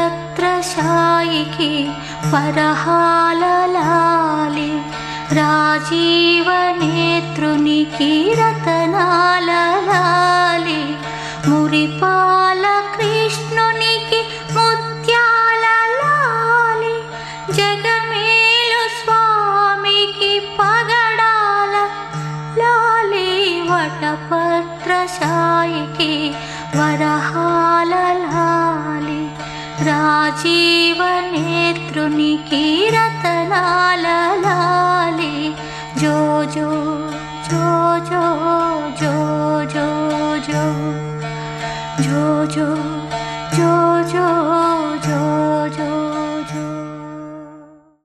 వటపత్రశాయికి వరహాల లాలి, రాజీవ నేత్రునికి రతనాల లాలి, మురిపాల కృష్ణునికి ముత్యాల లాలి, జగమేలు స్వామికి పగడాల లాలి, వటపత్రశాయికి వరహాల లాలి, రాజీవ నేత్రునికి రతనాల లాలి, జో జో జో జో జో జో జో జో జో జో జో